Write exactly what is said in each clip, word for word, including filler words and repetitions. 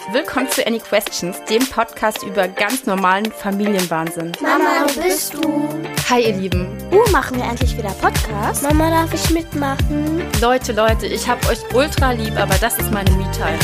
Willkommen zu Any Questions, dem Podcast über ganz normalen Familienwahnsinn. Mama, wo bist du? Hi ihr Lieben. Uh, machen wir endlich wieder Podcast? Mama, darf ich mitmachen? Leute, Leute, ich hab euch ultra lieb, aber das ist meine Me-Time.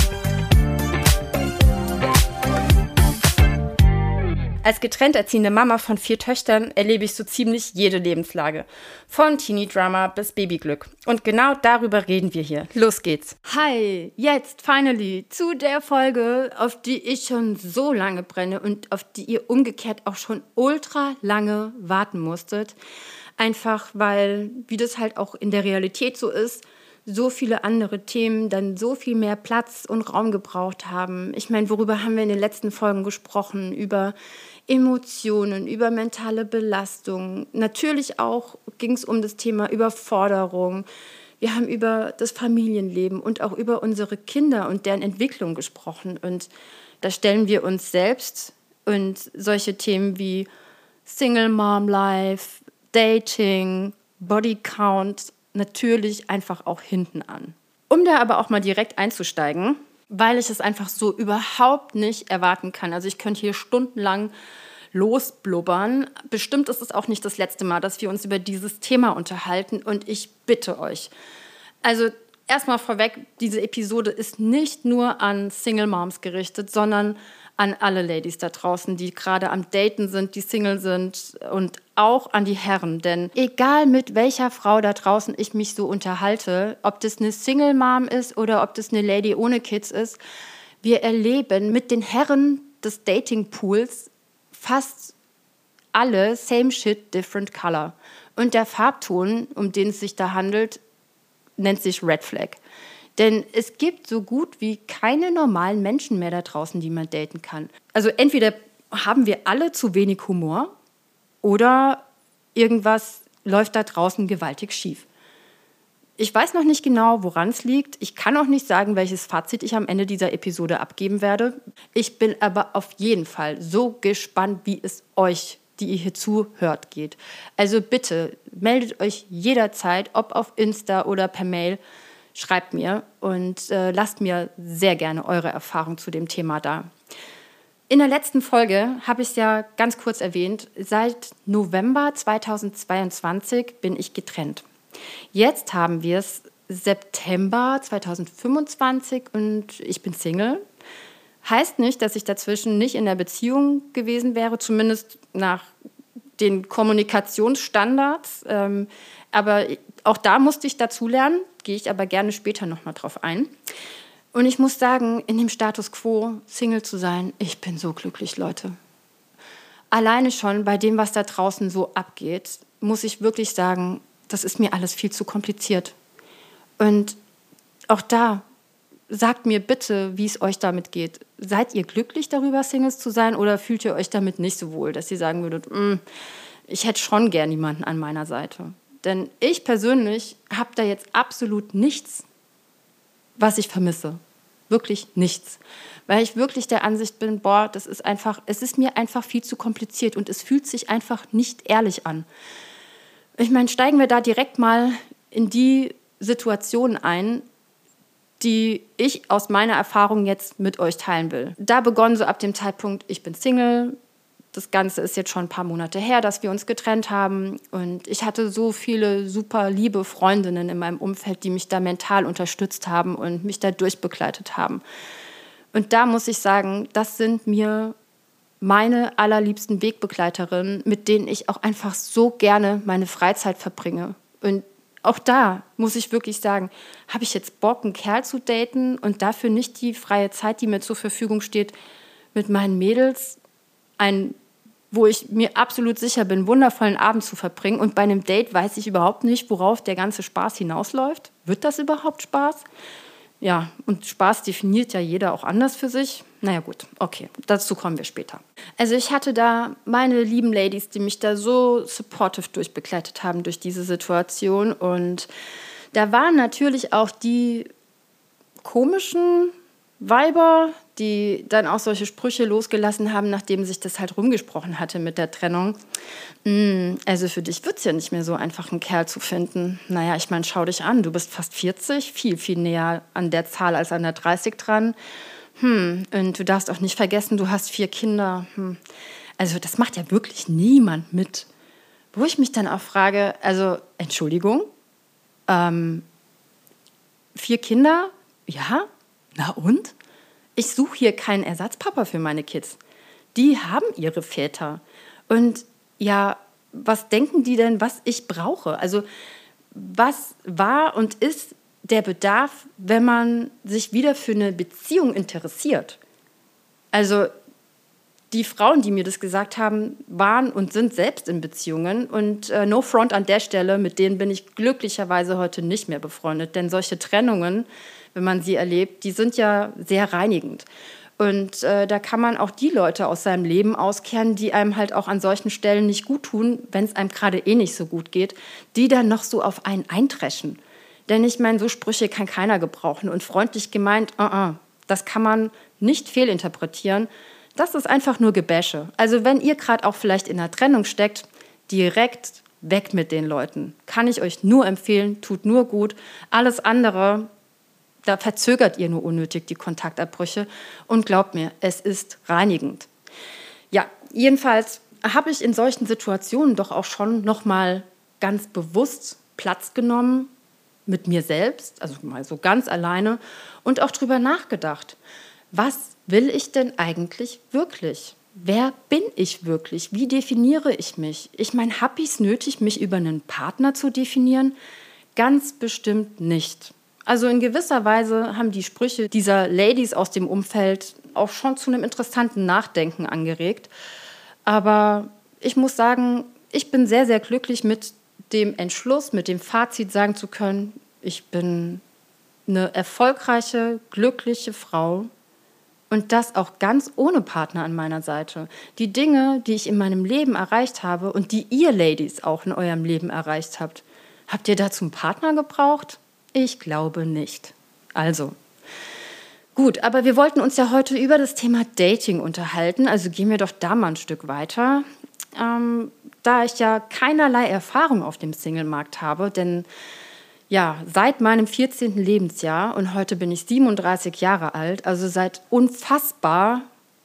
Als getrennt erziehende Mama von vier Töchtern erlebe ich so ziemlich jede Lebenslage. Von Teenie-Drama bis Babyglück. Und genau darüber reden wir hier. Los geht's. Hi, jetzt finally zu der Folge, auf die ich schon so lange brenne und auf die ihr umgekehrt auch schon ultra lange warten musstet. Einfach weil, wie das halt auch in der Realität so ist, so viele andere Themen dann so viel mehr Platz und Raum gebraucht haben. Ich meine, worüber haben wir in den letzten Folgen gesprochen? Über Emotionen, über mentale Belastung. Natürlich auch ging es um das Thema Überforderung. Wir haben über das Familienleben und auch über unsere Kinder und deren Entwicklung gesprochen. Und da stellen wir uns selbst und solche Themen wie Single Mom Life, Dating, Body Count natürlich einfach auch hinten an. Um da aber auch mal direkt einzusteigen, weil ich es einfach so überhaupt nicht erwarten kann. Also ich könnte hier stundenlang losblubbern. Bestimmt ist es auch nicht das letzte Mal, dass wir uns über dieses Thema unterhalten und ich bitte euch. Also erstmal vorweg, diese Episode ist nicht nur an Single Moms gerichtet, sondern an alle Ladies da draußen, die gerade am Daten sind, die Single sind und auch an die Herren. Denn egal mit welcher Frau da draußen ich mich so unterhalte, ob das eine Single Mom ist oder ob das eine Lady ohne Kids ist, wir erleben mit den Herren des Datingpools fast alle same shit, different color. Und der Farbton, um den es sich da handelt, nennt sich Red Flag. Denn es gibt so gut wie keine normalen Menschen mehr da draußen, die man daten kann. Also entweder haben wir alle zu wenig Humor oder irgendwas läuft da draußen gewaltig schief. Ich weiß noch nicht genau, woran es liegt. Ich kann auch nicht sagen, welches Fazit ich am Ende dieser Episode abgeben werde. Ich bin aber auf jeden Fall so gespannt, wie es euch, die ihr hier zuhört, geht. Also bitte meldet euch jederzeit, ob auf Insta oder per Mail. Schreibt mir und äh, lasst mir sehr gerne eure Erfahrung zu dem Thema da. In der letzten Folge habe ich es ja ganz kurz erwähnt, seit November zweitausendzweiundzwanzig bin ich getrennt. Jetzt haben wir es September zweitausendfünfundzwanzig und ich bin Single. Heißt nicht, dass ich dazwischen nicht in der Beziehung gewesen wäre, zumindest nach den Kommunikationsstandards. Ähm, aber auch da musste ich dazulernen, gehe ich aber gerne später nochmal drauf ein. Und ich muss sagen, in dem Status quo, Single zu sein, ich bin so glücklich, Leute. Alleine schon bei dem, was da draußen so abgeht, muss ich wirklich sagen, das ist mir alles viel zu kompliziert. Und auch da, sagt mir bitte, wie es euch damit geht. Seid ihr glücklich darüber, Singles zu sein, oder fühlt ihr euch damit nicht so wohl, dass ihr sagen würdet, ich hätte schon gern jemanden an meiner Seite? Denn ich persönlich habe da jetzt absolut nichts, was ich vermisse. Wirklich nichts. Weil ich wirklich der Ansicht bin, boah, das ist einfach, es ist mir einfach viel zu kompliziert und es fühlt sich einfach nicht ehrlich an. Ich meine, steigen wir da direkt mal in die Situation ein, die ich aus meiner Erfahrung jetzt mit euch teilen will. Da begonnen so ab dem Zeitpunkt, ich bin Single. Das Ganze ist jetzt schon ein paar Monate her, dass wir uns getrennt haben. Und ich hatte so viele super liebe Freundinnen in meinem Umfeld, die mich da mental unterstützt haben und mich da durchbegleitet haben. Und da muss ich sagen, das sind mir meine allerliebsten Wegbegleiterinnen, mit denen ich auch einfach so gerne meine Freizeit verbringe. Und auch da muss ich wirklich sagen, habe ich jetzt Bock, einen Kerl zu daten und dafür nicht die freie Zeit, die mir zur Verfügung steht, mit meinen Mädels ein wo ich mir absolut sicher bin, einen wundervollen Abend zu verbringen. Und bei einem Date weiß ich überhaupt nicht, worauf der ganze Spaß hinausläuft. Wird das überhaupt Spaß? Ja, und Spaß definiert ja jeder auch anders für sich. Naja gut, okay, dazu kommen wir später. Also ich hatte da meine lieben Ladies, die mich da so supportive durchbegleitet haben durch diese Situation. Und da waren natürlich auch die komischen Weiber, die dann auch solche Sprüche losgelassen haben, nachdem sich das halt rumgesprochen hatte mit der Trennung. Mm, also für dich wird es ja nicht mehr so einfach, einen Kerl zu finden. Naja, ich meine, schau dich an, du bist fast vierzig, viel, viel näher an der Zahl als an der dreißig dran. Hm, und du darfst auch nicht vergessen, du hast vier Kinder. Hm. Also das macht ja wirklich niemand mit. Wo ich mich dann auch frage, also Entschuldigung, ähm, vier Kinder, ja, na und? Ich suche hier keinen Ersatzpapa für meine Kids. Die haben ihre Väter. Und ja, was denken die denn, was ich brauche? Also was war und ist der Bedarf, wenn man sich wieder für eine Beziehung interessiert? Also die Frauen, die mir das gesagt haben, waren und sind selbst in Beziehungen. Und äh, no front an der Stelle, mit denen bin ich glücklicherweise heute nicht mehr befreundet. Denn solche Trennungen, wenn man sie erlebt, die sind ja sehr reinigend. Und äh, da kann man auch die Leute aus seinem Leben auskehren, die einem halt auch an solchen Stellen nicht gut tun, wenn es einem gerade eh nicht so gut geht, die dann noch so auf einen eintreschen. Denn ich meine, so Sprüche kann keiner gebrauchen. Und freundlich gemeint, uh -uh, das kann man nicht fehlinterpretieren. Das ist einfach nur Gebäsche. Also wenn ihr gerade auch vielleicht in einer Trennung steckt, direkt weg mit den Leuten. Kann ich euch nur empfehlen, tut nur gut. Alles andere, da verzögert ihr nur unnötig die Kontaktabbrüche. Und glaubt mir, es ist reinigend. Ja, jedenfalls habe ich in solchen Situationen doch auch schon nochmal ganz bewusst Platz genommen mit mir selbst, also mal so ganz alleine, und auch drüber nachgedacht. Was will ich denn eigentlich wirklich? Wer bin ich wirklich? Wie definiere ich mich? Ich meine, habe ich es nötig, mich über einen Partner zu definieren? Ganz bestimmt nicht. Also in gewisser Weise haben die Sprüche dieser Ladies aus dem Umfeld auch schon zu einem interessanten Nachdenken angeregt. Aber ich muss sagen, ich bin sehr, sehr glücklich mit dem Entschluss, mit dem Fazit sagen zu können, ich bin eine erfolgreiche, glückliche Frau. Und das auch ganz ohne Partner an meiner Seite. Die Dinge, die ich in meinem Leben erreicht habe und die ihr Ladies auch in eurem Leben erreicht habt, habt ihr dazu einen Partner gebraucht? Ich glaube nicht. Also, gut, aber wir wollten uns ja heute über das Thema Dating unterhalten, also gehen wir doch da mal ein Stück weiter. Ähm, da ich ja keinerlei Erfahrung auf dem Singlemarkt habe, denn ja, seit meinem vierzehnten Lebensjahr, und heute bin ich siebenunddreißig Jahre alt, also seit unfassbar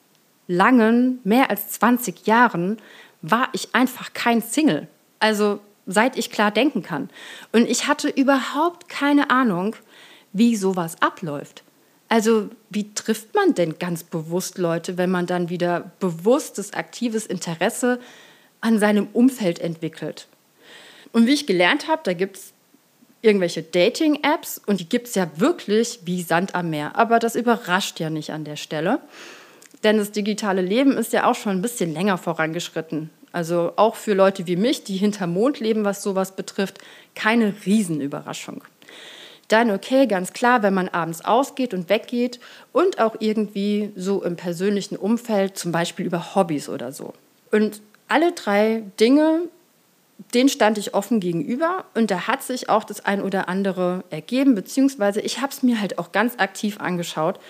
langen, mehr als zwanzig Jahren, war ich einfach kein Single. Also seit ich klar denken kann. Und ich hatte überhaupt keine Ahnung, wie sowas abläuft. Also wie trifft man denn ganz bewusst Leute, wenn man dann wieder bewusstes, aktives Interesse an seinem Umfeld entwickelt? Und wie ich gelernt habe, da gibt es irgendwelche Dating-Apps und die gibt es ja wirklich wie Sand am Meer. Aber das überrascht ja nicht an der Stelle, denn das digitale Leben ist ja auch schon ein bisschen länger vorangeschritten. Also auch für Leute wie mich, die hinterm Mond leben, was sowas betrifft, keine Riesenüberraschung. Dann okay, ganz klar, wenn man abends ausgeht und weggeht und auch irgendwie so im persönlichen Umfeld, zum Beispiel über Hobbys oder so. Und alle drei Dinge, den stand ich offen gegenüber und da hat sich auch das ein oder andere ergeben, beziehungsweise ich habe es mir halt auch ganz aktiv angeschaut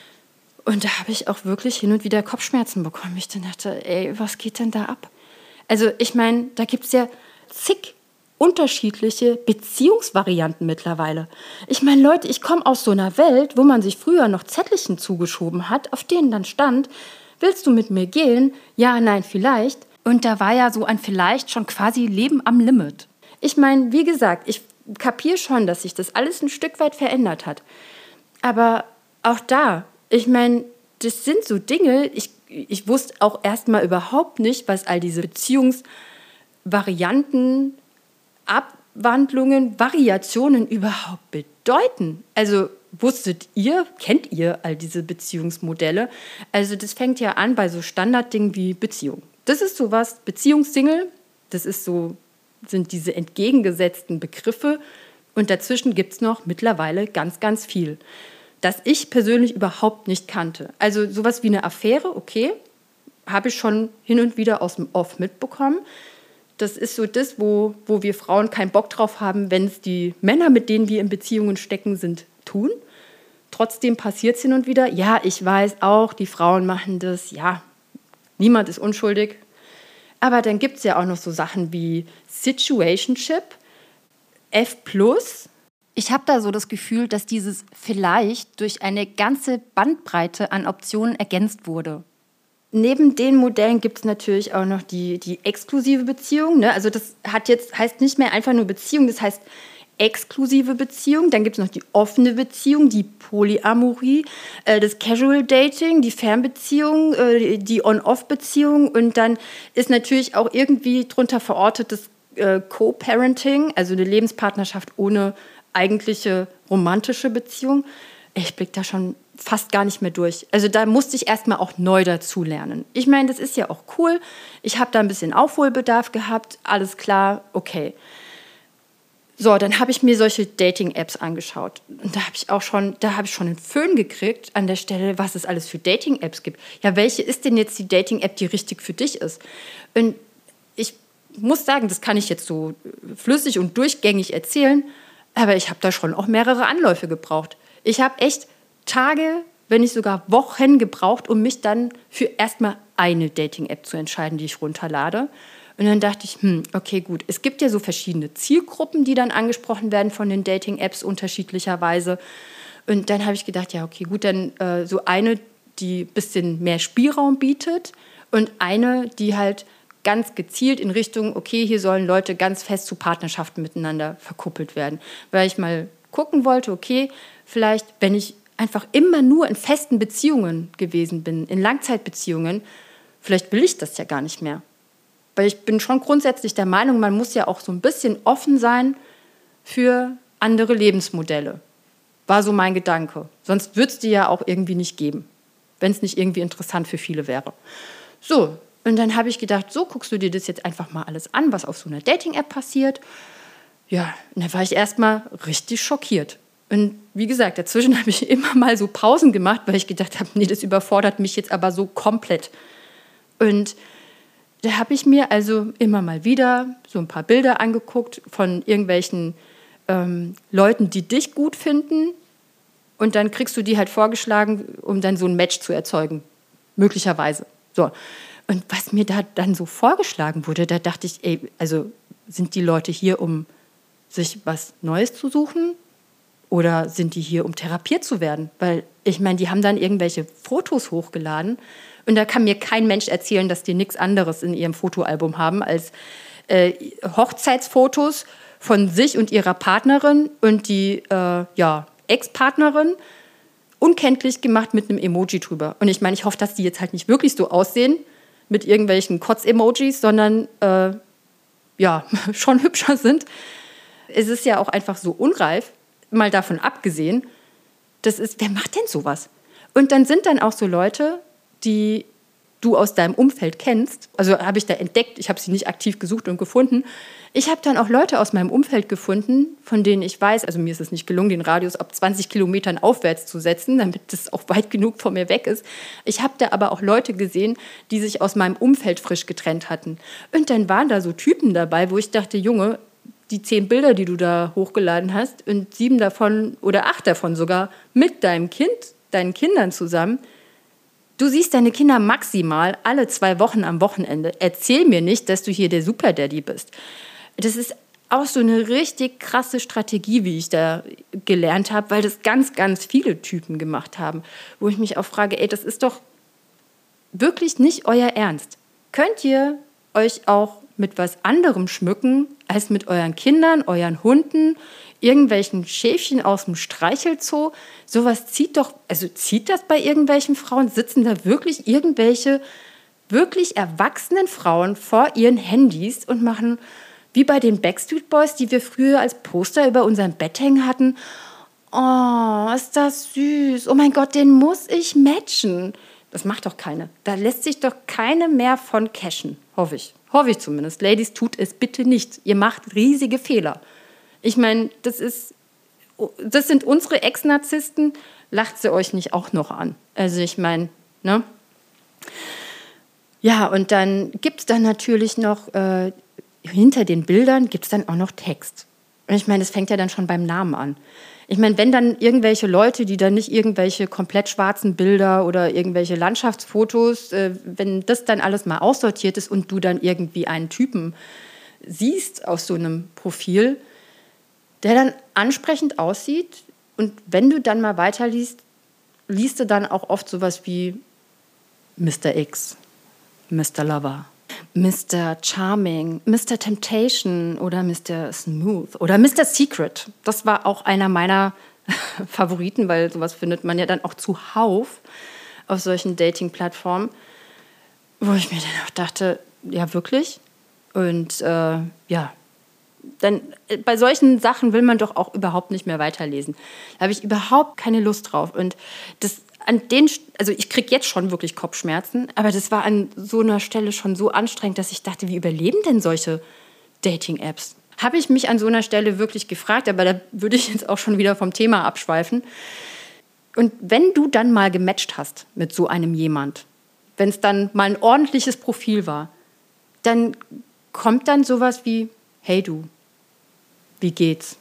und da habe ich auch wirklich hin und wieder Kopfschmerzen bekommen. Ich dann dachte, ey, was geht denn da ab? Also ich meine, da gibt es ja zig unterschiedliche Beziehungsvarianten mittlerweile. Ich meine, Leute, ich komme aus so einer Welt, wo man sich früher noch Zettelchen zugeschoben hat, auf denen dann stand, willst du mit mir gehen? Ja, nein, vielleicht. Und da war ja so ein vielleicht schon quasi Leben am Limit. Ich meine, wie gesagt, ich kapiere schon, dass sich das alles ein Stück weit verändert hat. Aber auch da, ich meine, das sind so Dinge, ich, ich wusste auch erstmal überhaupt nicht, was all diese Beziehungsvarianten, Abwandlungen, Variationen überhaupt bedeuten. Also wusstet ihr, kennt ihr all diese Beziehungsmodelle? Also das fängt ja an bei so Standarddingen wie Beziehung. Das ist sowas, Beziehungssingle, das ist so, sind diese entgegengesetzten Begriffe und dazwischen gibt es noch mittlerweile ganz, ganz viel, das ich persönlich überhaupt nicht kannte. Also sowas wie eine Affäre, okay, habe ich schon hin und wieder aus dem Off mitbekommen. Das ist so das, wo, wo wir Frauen keinen Bock drauf haben, wenn es die Männer, mit denen wir in Beziehungen stecken, sind, tun. Trotzdem passiert es hin und wieder. Ja, ich weiß auch, die Frauen machen das, ja, niemand ist unschuldig. Aber dann gibt es ja auch noch so Sachen wie Situationship, F plus. Ich habe da so das Gefühl, dass dieses vielleicht durch eine ganze Bandbreite an Optionen ergänzt wurde. Neben den Modellen gibt es natürlich auch noch die, die exklusive Beziehung. Ne? Also das hat jetzt, heißt nicht mehr einfach nur Beziehung, das heißt exklusive Beziehung. Dann gibt es noch die offene Beziehung, die Polyamorie, äh, das Casual Dating, die Fernbeziehung, äh, die On-Off-Beziehung. Und dann ist natürlich auch irgendwie drunter verortet das äh, Co-Parenting, also eine Lebenspartnerschaft ohne eigentliche romantische Beziehung. Ich blicke da schon fast gar nicht mehr durch. Also da musste ich erstmal auch neu dazulernen. Ich meine, das ist ja auch cool. Ich habe da ein bisschen Aufholbedarf gehabt. Alles klar, okay. So, dann habe ich mir solche Dating-Apps angeschaut. Und da habe ich auch schon, da habe ich schon einen Föhn gekriegt an der Stelle, was es alles für Dating-Apps gibt. Ja, welche ist denn jetzt die Dating-App, die richtig für dich ist? Und ich muss sagen, das kann ich jetzt so flüssig und durchgängig erzählen, aber ich habe da schon auch mehrere Anläufe gebraucht. Ich habe echt Tage, wenn nicht sogar Wochen gebraucht, um mich dann für erstmal eine Dating-App zu entscheiden, die ich runterlade. Und dann dachte ich, hm, okay, gut. Es gibt ja so verschiedene Zielgruppen, die dann angesprochen werden von den Dating-Apps unterschiedlicherweise. Und dann habe ich gedacht, ja, okay, gut, dann äh, so eine, die ein bisschen mehr Spielraum bietet und eine, die halt ganz gezielt in Richtung, okay, hier sollen Leute ganz fest zu Partnerschaften miteinander verkuppelt werden. Weil ich mal gucken wollte, okay, vielleicht, wenn ich einfach immer nur in festen Beziehungen gewesen bin, in Langzeitbeziehungen, vielleicht will ich das ja gar nicht mehr. Weil ich bin schon grundsätzlich der Meinung, man muss ja auch so ein bisschen offen sein für andere Lebensmodelle. War so mein Gedanke. Sonst würde es die ja auch irgendwie nicht geben, wenn es nicht irgendwie interessant für viele wäre. So, und dann habe ich gedacht, so guckst du dir das jetzt einfach mal alles an, was auf so einer Dating-App passiert. Ja, und dann war ich erstmal richtig schockiert. Und wie gesagt, dazwischen habe ich immer mal so Pausen gemacht, weil ich gedacht habe, nee, das überfordert mich jetzt aber so komplett. Und da habe ich mir also immer mal wieder so ein paar Bilder angeguckt von irgendwelchen ähm, Leuten, die dich gut finden. Und dann kriegst du die halt vorgeschlagen, um dann so ein Match zu erzeugen. Möglicherweise. So. Und was mir da dann so vorgeschlagen wurde, da dachte ich, ey, also sind die Leute hier, um sich was Neues zu suchen? Oder sind die hier, um therapiert zu werden? Weil ich meine, die haben dann irgendwelche Fotos hochgeladen. Und da kann mir kein Mensch erzählen, dass die nichts anderes in ihrem Fotoalbum haben als äh, Hochzeitsfotos von sich und ihrer Partnerin und die äh, ja, Ex-Partnerin unkenntlich gemacht mit einem Emoji drüber. Und ich meine, ich hoffe, dass die jetzt halt nicht wirklich so aussehen mit irgendwelchen Kotz-Emojis, sondern äh, ja, schon hübscher sind. Es ist ja auch einfach so unreif, mal davon abgesehen, das ist, wer macht denn sowas? Und dann sind dann auch so Leute, die du aus deinem Umfeld kennst, also habe ich da entdeckt, ich habe sie nicht aktiv gesucht und gefunden. Ich habe dann auch Leute aus meinem Umfeld gefunden, von denen ich weiß, also mir ist es nicht gelungen, den Radius ab zwanzig Kilometern aufwärts zu setzen, damit das auch weit genug von mir weg ist. Ich habe da aber auch Leute gesehen, die sich aus meinem Umfeld frisch getrennt hatten. Und dann waren da so Typen dabei, wo ich dachte, Junge, die zehn Bilder, die du da hochgeladen hast und sieben davon oder acht davon sogar mit deinem Kind, deinen Kindern zusammen, du siehst deine Kinder maximal alle zwei Wochen am Wochenende. Erzähl mir nicht, dass du hier der Superdaddy bist. Das ist auch so eine richtig krasse Strategie, wie ich da gelernt habe, weil das ganz, ganz viele Typen gemacht haben, wo ich mich auch frage, ey, das ist doch wirklich nicht euer Ernst. Könnt ihr euch auch mit was anderem schmücken, als mit euren Kindern, euren Hunden, irgendwelchen Schäfchen aus dem Streichelzoo? Sowas zieht doch, also zieht das bei irgendwelchen Frauen? Sitzen da wirklich irgendwelche wirklich erwachsenen Frauen vor ihren Handys und machen, wie bei den Backstreet Boys, die wir früher als Poster über unserem Bett hängen hatten, oh, ist das süß, oh mein Gott, den muss ich matchen. Das macht doch keine. Da lässt sich doch keine mehr von cashen, hoffe ich. Hoffe ich zumindest. Ladies, tut es bitte nicht. Ihr macht riesige Fehler. Ich meine, das ist, das sind unsere Ex-Narzissten. Lacht sie euch nicht auch noch an? Also ich meine, ne? Ja, und dann gibt es dann natürlich noch, äh, hinter den Bildern gibt es dann auch noch Text. Und ich meine, das fängt ja dann schon beim Namen an. Ich meine, wenn dann irgendwelche Leute, die dann nicht irgendwelche komplett schwarzen Bilder oder irgendwelche Landschaftsfotos, äh, wenn das dann alles mal aussortiert ist und du dann irgendwie einen Typen siehst aus so einem Profil, der dann ansprechend aussieht. Und wenn du dann mal weiterliest, liest du dann auch oft sowas wie Mister X, Mister Lover, Mister Charming, Mister Temptation oder Mister Smooth oder Mister Secret. Das war auch einer meiner Favoriten, weil sowas findet man ja dann auch zuhauf auf solchen Dating-Plattformen, wo ich mir dann auch dachte, ja wirklich? Und äh, ja, dann bei solchen Sachen will man doch auch überhaupt nicht mehr weiterlesen. Da habe ich überhaupt keine Lust drauf. Und das an den, also ich kriege jetzt schon wirklich Kopfschmerzen, aber das war an so einer Stelle schon so anstrengend, dass ich dachte, wie überleben denn solche Dating-Apps? Habe ich mich an so einer Stelle wirklich gefragt, aber da würde ich jetzt auch schon wieder vom Thema abschweifen. Und wenn du dann mal gematcht hast mit so einem jemand, wenn es dann mal ein ordentliches Profil war, dann kommt dann sowas wie, hey du, wie geht's?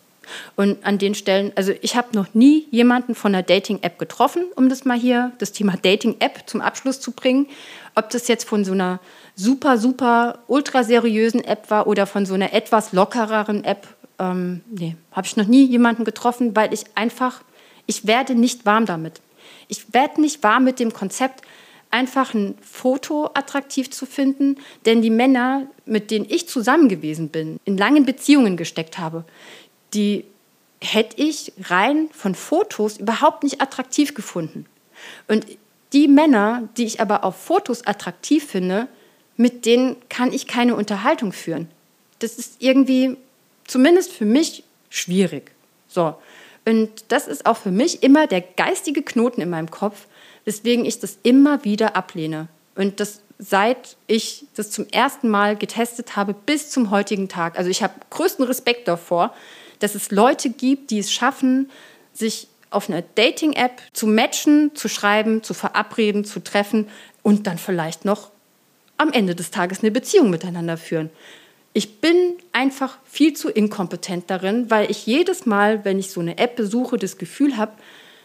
Und an den Stellen, also ich habe noch nie jemanden von einer Dating-App getroffen, um das mal hier, das Thema Dating-App zum Abschluss zu bringen. Ob das jetzt von so einer super, super, ultra seriösen App war oder von so einer etwas lockereren App, ähm, nee, habe ich noch nie jemanden getroffen, weil ich einfach, ich werde nicht warm damit. Ich werde nicht warm mit dem Konzept, einfach ein Foto attraktiv zu finden, denn die Männer, mit denen ich zusammen gewesen bin, in langen Beziehungen gesteckt habe, die hätte ich rein von Fotos überhaupt nicht attraktiv gefunden. Und die Männer, die ich aber auf Fotos attraktiv finde, mit denen kann ich keine Unterhaltung führen. Das ist irgendwie, zumindest für mich, schwierig. So. Und das ist auch für mich immer der geistige Knoten in meinem Kopf, weswegen ich das immer wieder ablehne. Und das seit ich das zum ersten Mal getestet habe bis zum heutigen Tag. Also ich habe größten Respekt davor, dass es Leute gibt, die es schaffen, sich auf einer Dating-App zu matchen, zu schreiben, zu verabreden, zu treffen und dann vielleicht noch am Ende des Tages eine Beziehung miteinander führen. Ich bin einfach viel zu inkompetent darin, weil ich jedes Mal, wenn ich so eine App besuche, das Gefühl habe,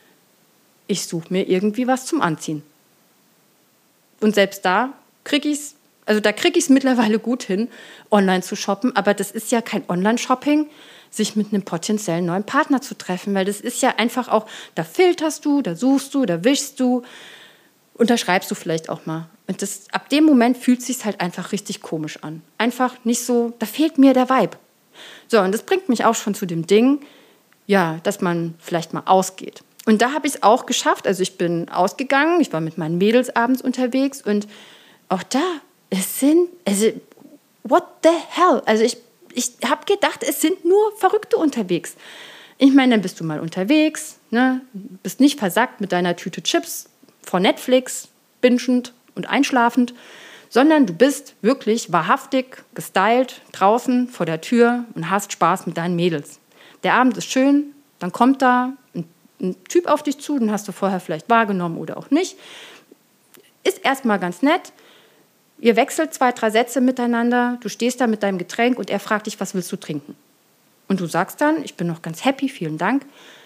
ich suche mir irgendwie was zum Anziehen. Und selbst da kriege ich es, also da kriege ich es mittlerweile gut hin, online zu shoppen, aber das ist ja kein Online-Shopping, sich mit einem potenziellen neuen Partner zu treffen, weil das ist ja einfach auch, da filterst du, da suchst du, da wischst du und da schreibst du vielleicht auch mal. Und das, ab dem Moment fühlt es sich halt einfach richtig komisch an. Einfach nicht so, da fehlt mir der Vibe. So, und das bringt mich auch schon zu dem Ding, ja, dass man vielleicht mal ausgeht. Und da habe ich es auch geschafft, also ich bin ausgegangen, ich war mit meinen Mädels abends unterwegs und auch da, es sind, also, what the hell? Also ich Ich habe gedacht, es sind nur Verrückte unterwegs. Ich meine, dann bist du mal unterwegs, ne? Bist nicht versackt mit deiner Tüte Chips vor Netflix, bingend und einschlafend, sondern du bist wirklich wahrhaftig gestylt draußen vor der Tür und hast Spaß mit deinen Mädels. Der Abend ist schön, dann kommt da ein, ein Typ auf dich zu, den hast du vorher vielleicht wahrgenommen oder auch nicht. Ist erstmal ganz nett. Ihr wechselt zwei, drei Sätze miteinander, du stehst da mit deinem Getränk und er fragt dich, was willst du trinken? Und du sagst dann, ich bin noch ganz happy, vielen Dank.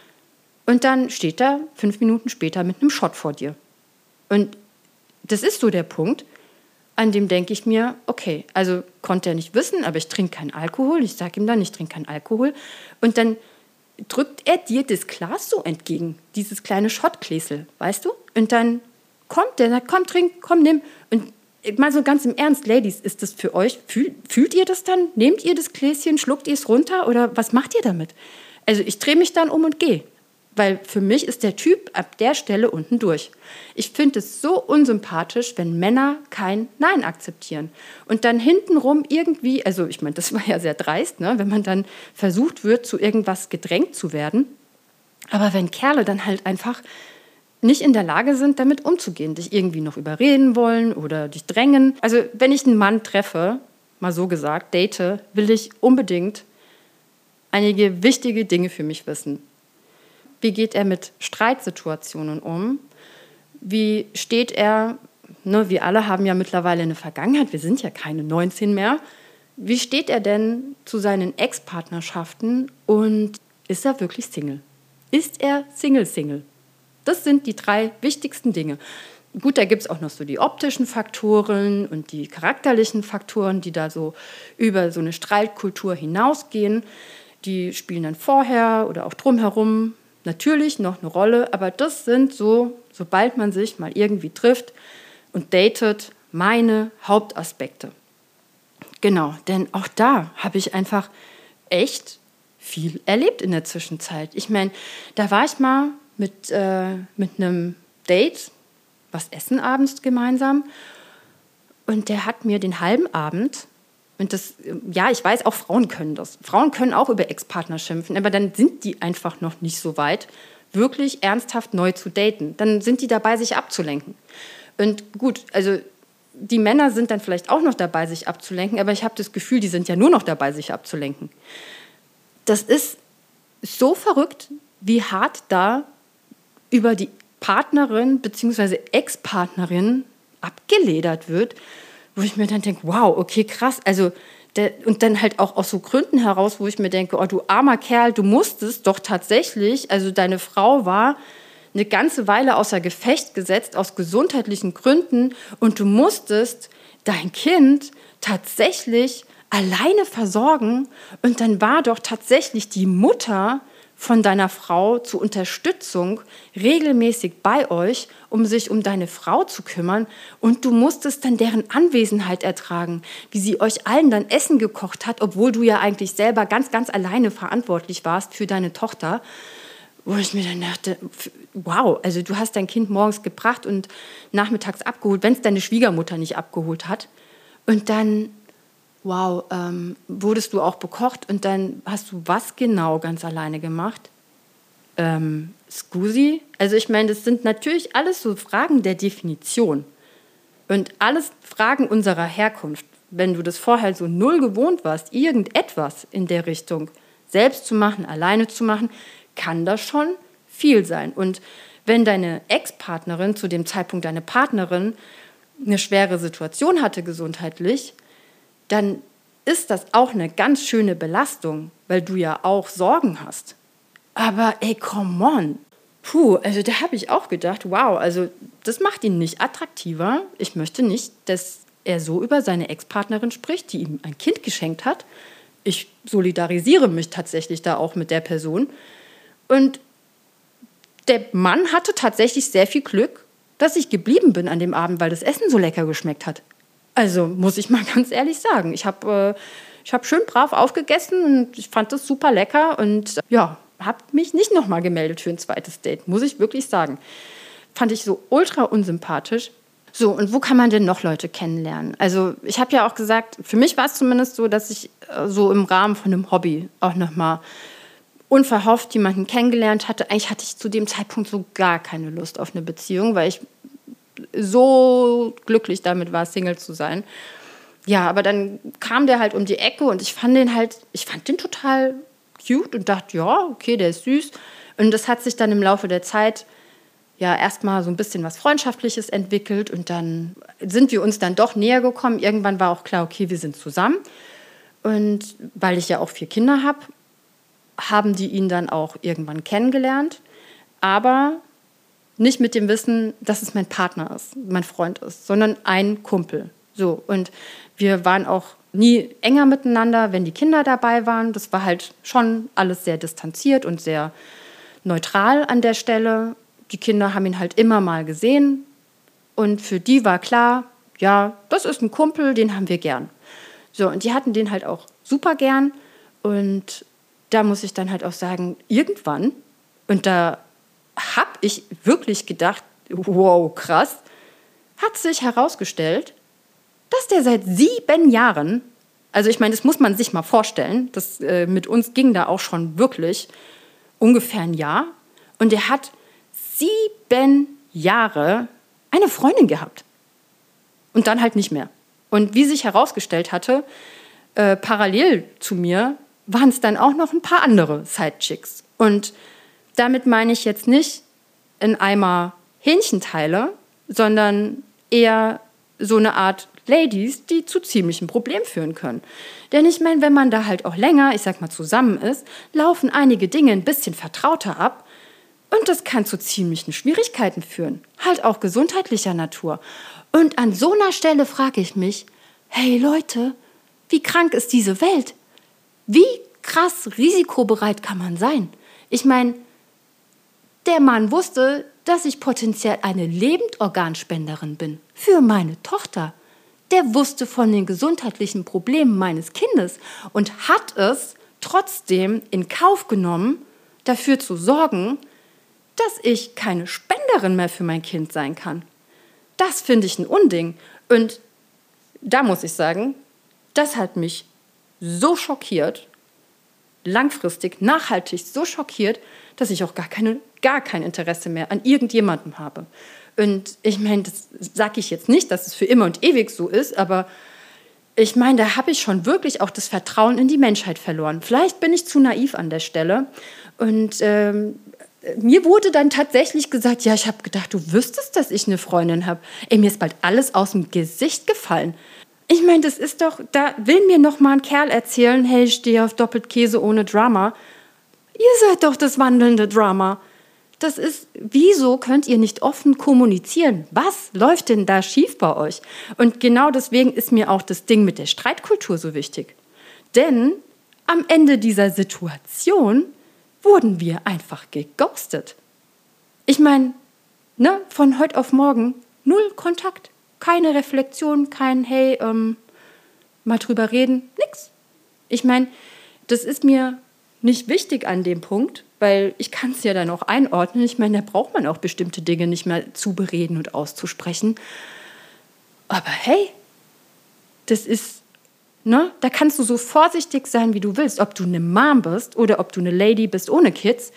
Und dann steht er fünf Minuten später mit einem Shot vor dir. Und das ist so der Punkt, an dem denke ich mir, okay, also konnte er nicht wissen, aber ich trinke keinen Alkohol. Ich sage ihm dann, ich trinke keinen Alkohol. Und dann drückt er dir das Glas so entgegen, dieses kleine Schottgläsel, weißt du? Und dann kommt der, sagt, komm, trink, komm, nimm. Und mal so ganz im Ernst, Ladies, ist das für euch, fühl, fühlt ihr das dann? Nehmt ihr das Gläschen, schluckt ihr es runter oder was macht ihr damit? Also ich drehe mich dann um und gehe, weil für mich ist der Typ ab der Stelle unten durch. Ich finde es so unsympathisch, wenn Männer kein Nein akzeptieren und dann hintenrum irgendwie, also ich meine, das war ja sehr dreist, ne, wenn man dann versucht wird, zu irgendwas gedrängt zu werden, aber wenn Kerle dann halt einfach nicht in der Lage sind, damit umzugehen, dich irgendwie noch überreden wollen oder dich drängen. Also wenn ich einen Mann treffe, mal so gesagt, date, will ich unbedingt einige wichtige Dinge für mich wissen. Wie geht er mit Streitsituationen um? Wie steht er, ne, wir alle haben ja mittlerweile eine Vergangenheit, wir sind ja keine neunzehn mehr. Wie steht er denn zu seinen Ex-Partnerschaften und ist er wirklich Single? Ist er Single-Single? Das sind die drei wichtigsten Dinge. Gut, da gibt es auch noch so die optischen Faktoren und die charakterlichen Faktoren, die da so über so eine Streitkultur hinausgehen. die spielen dann vorher oder auch drumherum natürlich noch eine Rolle, aber das sind so, sobald man sich mal irgendwie trifft und datet, meine Hauptaspekte. Genau, denn auch da habe ich einfach echt viel erlebt in der Zwischenzeit. Ich meine, da war ich mal mit, äh, mit einem Date, was essen abends gemeinsam, und der hat mir den halben Abend, und das, ja, ich weiß, auch Frauen können das. Frauen können auch über Ex-Partner schimpfen, aber dann sind die einfach noch nicht so weit, wirklich ernsthaft neu zu daten. Dann sind die dabei, sich abzulenken. Und gut, also die Männer sind dann vielleicht auch noch dabei, sich abzulenken, aber ich habe das Gefühl, die sind ja nur noch dabei, sich abzulenken. Das ist so verrückt, wie hart da über die Partnerin bzw. Ex-Partnerin abgeledert wird, wo ich mir dann denke, wow, okay, krass. Also der, und dann halt auch aus so Gründen heraus, wo ich mir denke, oh, du armer Kerl, du musstest doch tatsächlich, also deine Frau war eine ganze Weile außer Gefecht gesetzt, aus gesundheitlichen Gründen, und du musstest dein Kind tatsächlich alleine versorgen, und dann war doch tatsächlich die Mutter von deiner Frau zur Unterstützung regelmäßig bei euch, um sich um deine Frau zu kümmern, und du musstest dann deren Anwesenheit ertragen, wie sie euch allen dann Essen gekocht hat, obwohl du ja eigentlich selber ganz, ganz alleine verantwortlich warst für deine Tochter. Wo ich mir dann dachte, wow, also du hast dein Kind morgens gebracht und nachmittags abgeholt, wenn es deine Schwiegermutter nicht abgeholt hat. Und dann, wow, ähm, wurdest du auch bekocht, und dann hast du was genau ganz alleine gemacht? Ähm, Scusi? Also ich meine, das sind natürlich alles so Fragen der Definition und alles Fragen unserer Herkunft. Wenn du das vorher so null gewohnt warst, irgendetwas in der Richtung selbst zu machen, alleine zu machen, kann das schon viel sein. Und wenn deine Ex-Partnerin, zu dem Zeitpunkt deine Partnerin, eine schwere Situation hatte gesundheitlich, dann ist das auch eine ganz schöne Belastung, weil du ja auch Sorgen hast. Aber ey, come on. Puh, also da habe ich auch gedacht, wow, also das macht ihn nicht attraktiver. Ich möchte nicht, dass er so über seine Ex-Partnerin spricht, die ihm ein Kind geschenkt hat. Ich solidarisiere mich tatsächlich da auch mit der Person. Und der Mann hatte tatsächlich sehr viel Glück, dass ich geblieben bin an dem Abend, weil das Essen so lecker geschmeckt hat. Also muss ich mal ganz ehrlich sagen, ich habe äh, ich hab schön brav aufgegessen und ich fand das super lecker und ja, habe mich nicht nochmal gemeldet für ein zweites Date, muss ich wirklich sagen. Fand ich so ultra unsympathisch. So, und wo kann man denn noch Leute kennenlernen? Also ich habe ja auch gesagt, für mich war es zumindest so, dass ich äh, so im Rahmen von einem Hobby auch nochmal unverhofft jemanden kennengelernt hatte. Eigentlich hatte ich zu dem Zeitpunkt so gar keine Lust auf eine Beziehung, weil ich so glücklich damit war, Single zu sein. Ja, aber dann kam der halt um die Ecke und ich fand den halt, ich fand den total cute und dachte, ja, okay, der ist süß. Und das hat sich dann im Laufe der Zeit ja erstmal so ein bisschen was Freundschaftliches entwickelt und dann sind wir uns dann doch näher gekommen. Irgendwann war auch klar, okay, wir sind zusammen. Und weil ich ja auch vier Kinder habe, haben die ihn dann auch irgendwann kennengelernt. Aber nicht mit dem Wissen, dass es mein Partner ist, mein Freund ist, sondern ein Kumpel. So, und wir waren auch nie enger miteinander, wenn die Kinder dabei waren. Das war halt schon alles sehr distanziert und sehr neutral an der Stelle. Die Kinder haben ihn halt immer mal gesehen. Und für die war klar, ja, das ist ein Kumpel, den haben wir gern. So, und die hatten den halt auch super gern. Und da muss ich dann halt auch sagen, irgendwann, und da habe ich wirklich gedacht, wow, krass, hat sich herausgestellt, dass der seit sieben Jahren, also ich meine, das muss man sich mal vorstellen, das, äh, mit uns ging da auch schon wirklich ungefähr ein Jahr, und der hat sieben Jahre eine Freundin gehabt und dann halt nicht mehr. Und wie sich herausgestellt hatte, äh, parallel zu mir waren es dann auch noch ein paar andere Sidechicks. Und damit meine ich jetzt nicht in Eimer Hähnchenteile, sondern eher so eine Art Ladies, die zu ziemlichen Problemen führen können. Denn ich meine, wenn man da halt auch länger, ich sag mal, zusammen ist, laufen einige Dinge ein bisschen vertrauter ab und das kann zu ziemlichen Schwierigkeiten führen. Halt auch gesundheitlicher Natur. Und an so einer Stelle frage ich mich, hey Leute, wie krank ist diese Welt? Wie krass risikobereit kann man sein? Ich meine, der Mann wusste, dass ich potenziell eine Lebendorganspenderin bin für meine Tochter. Der wusste von den gesundheitlichen Problemen meines Kindes und hat es trotzdem in Kauf genommen, dafür zu sorgen, dass ich keine Spenderin mehr für mein Kind sein kann. Das finde ich ein Unding. Und da muss ich sagen, das hat mich so schockiert, langfristig, nachhaltig so schockiert, dass ich auch gar, keine, gar kein Interesse mehr an irgendjemandem habe. Und ich meine, das sage ich jetzt nicht, dass es für immer und ewig so ist, aber ich meine, da habe ich schon wirklich auch das Vertrauen in die Menschheit verloren. Vielleicht bin ich zu naiv an der Stelle. Und ähm, mir wurde dann tatsächlich gesagt, ja, ich habe gedacht, du wüsstest, dass ich eine Freundin habe. Ey, mir ist bald alles aus dem Gesicht gefallen. Ich meine, das ist doch, da will mir noch mal ein Kerl erzählen, hey, ich stehe auf doppelt Käse ohne Drama. Ihr seid doch das wandelnde Drama. Das ist, wieso könnt ihr nicht offen kommunizieren? Was läuft denn da schief bei euch? Und genau deswegen ist mir auch das Ding mit der Streitkultur so wichtig. Denn am Ende dieser Situation wurden wir einfach geghostet. Ich meine, ne, von heute auf morgen null Kontakt, keine Reflexion, kein hey, ähm, mal drüber reden, nix. Ich meine, das ist mir nicht wichtig an dem Punkt, weil ich kann es ja dann auch einordnen. Ich meine, da braucht man auch bestimmte Dinge nicht mehr zu bereden und auszusprechen. Aber hey, das ist, ne, da kannst du so vorsichtig sein, wie du willst, ob du eine Mom bist oder ob du eine Lady bist ohne Kids.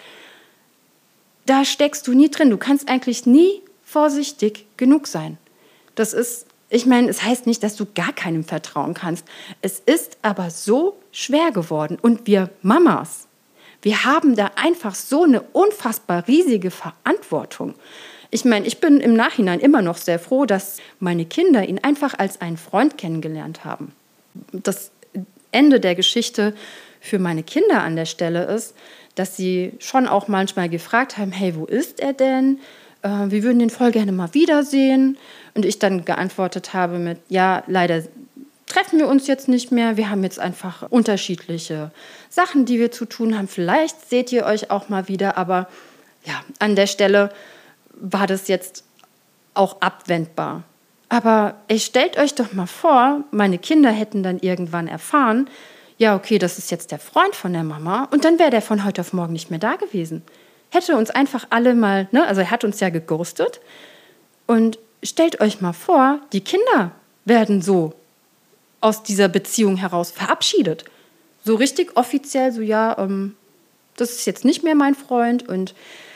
Da steckst du nie drin. Du kannst eigentlich nie vorsichtig genug sein. Das ist, ich meine, es heißt nicht, dass du gar keinem vertrauen kannst. Es ist aber so schwer geworden. Und wir Mamas, wir haben da einfach so eine unfassbar riesige Verantwortung. Ich meine, ich bin im Nachhinein immer noch sehr froh, dass meine Kinder ihn einfach als einen Freund kennengelernt haben. Das Ende der Geschichte für meine Kinder an der Stelle ist, dass sie schon auch manchmal gefragt haben, hey, wo ist er denn? Äh, wir würden den voll gerne mal wiedersehen. Und ich dann geantwortet habe mit, ja, leider treffen wir uns jetzt nicht mehr. Wir haben jetzt einfach unterschiedliche Sachen, die wir zu tun haben. Vielleicht seht ihr euch auch mal wieder, aber ja, an der Stelle war das jetzt auch abwendbar. Aber ey, stellt euch doch mal vor, meine Kinder hätten dann irgendwann erfahren, ja, okay, das ist jetzt der Freund von der Mama und dann wäre der von heute auf morgen nicht mehr da gewesen. Hätte uns einfach alle mal, ne, also er hat uns ja geghostet und stellt euch mal vor, die Kinder werden so aus dieser Beziehung heraus verabschiedet. So richtig offiziell, so ja, ähm, das ist jetzt nicht mehr mein Freund und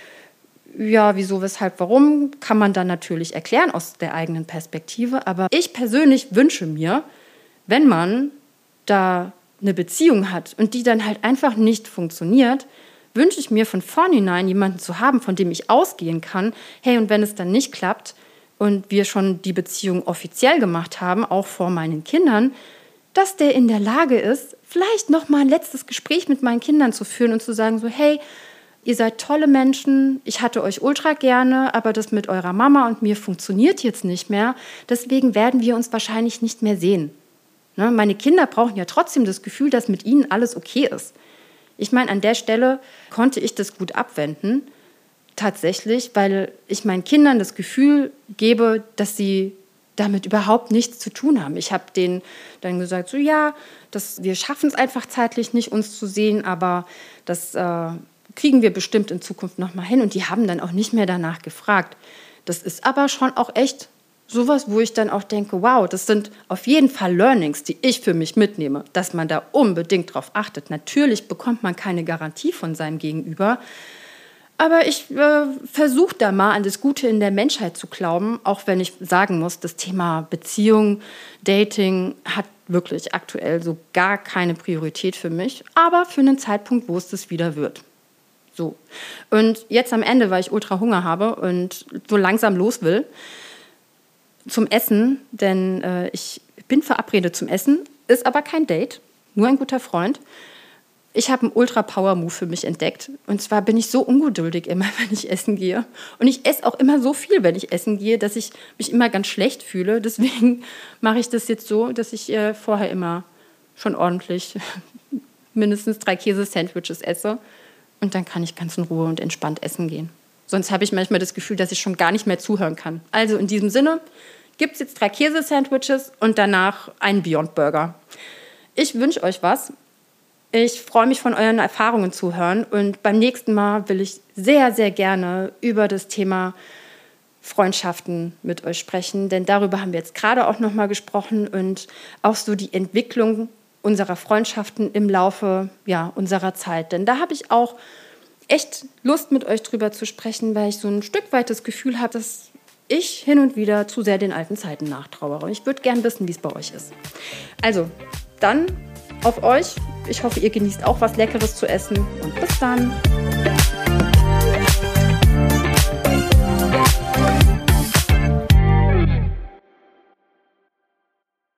ja, wieso, weshalb, warum, kann man dann natürlich erklären aus der eigenen Perspektive. Aber ich persönlich wünsche mir, wenn man da eine Beziehung hat und die dann halt einfach nicht funktioniert, wünsche ich mir von vornherein jemanden zu haben, von dem ich ausgehen kann, hey, und wenn es dann nicht klappt und wir schon die Beziehung offiziell gemacht haben, auch vor meinen Kindern, dass der in der Lage ist, vielleicht noch mal ein letztes Gespräch mit meinen Kindern zu führen und zu sagen so, hey, ihr seid tolle Menschen, ich hatte euch ultra gerne, aber das mit eurer Mama und mir funktioniert jetzt nicht mehr. Deswegen werden wir uns wahrscheinlich nicht mehr sehen. Ne? Meine Kinder brauchen ja trotzdem das Gefühl, dass mit ihnen alles okay ist. Ich meine, an der Stelle konnte ich das gut abwenden, tatsächlich, weil ich meinen Kindern das Gefühl gebe, dass sie damit überhaupt nichts zu tun haben. Ich habe denen dann gesagt, so ja, das, wir schaffen es einfach zeitlich nicht, uns zu sehen, aber das äh, kriegen wir bestimmt in Zukunft noch mal hin. Und die haben dann auch nicht mehr danach gefragt. Das ist aber schon auch echt sowas, wo ich dann auch denke, wow, das sind auf jeden Fall Learnings, die ich für mich mitnehme, dass man da unbedingt drauf achtet. Natürlich bekommt man keine Garantie von seinem Gegenüber, aber ich äh, versuche da mal an das Gute in der Menschheit zu glauben, auch wenn ich sagen muss, das Thema Beziehung, Dating hat wirklich aktuell so gar keine Priorität für mich, aber für einen Zeitpunkt, wo es das wieder wird. So. Und jetzt am Ende, weil ich ultra Hunger habe und so langsam los will, zum Essen, denn äh, ich bin verabredet zum Essen, ist aber kein Date, nur ein guter Freund. Ich habe einen Ultra-Power-Move für mich entdeckt. Und zwar bin ich so ungeduldig immer, wenn ich essen gehe. Und ich esse auch immer so viel, wenn ich essen gehe, dass ich mich immer ganz schlecht fühle. Deswegen mache ich das jetzt so, dass ich äh, vorher immer schon ordentlich mindestens drei Käse-Sandwiches esse. Und dann kann ich ganz in Ruhe und entspannt essen gehen. Sonst habe ich manchmal das Gefühl, dass ich schon gar nicht mehr zuhören kann. Also in diesem Sinne gibt es jetzt drei Käse-Sandwiches und danach einen Beyond Burger. Ich wünsche euch was. Ich freue mich, von euren Erfahrungen zu hören. Und beim nächsten Mal will ich sehr, sehr gerne über das Thema Freundschaften mit euch sprechen. Denn darüber haben wir jetzt gerade auch nochmal gesprochen. Und auch so die Entwicklung unserer Freundschaften im Laufe ja, unserer Zeit. Denn da habe ich auch echt Lust, mit euch drüber zu sprechen, weil ich so ein Stück weit das Gefühl habe, dass ich hin und wieder zu sehr den alten Zeiten nachtrauere. Ich würde gerne wissen, wie es bei euch ist. Also, dann auf euch. Ich hoffe, ihr genießt auch was Leckeres zu essen und bis dann.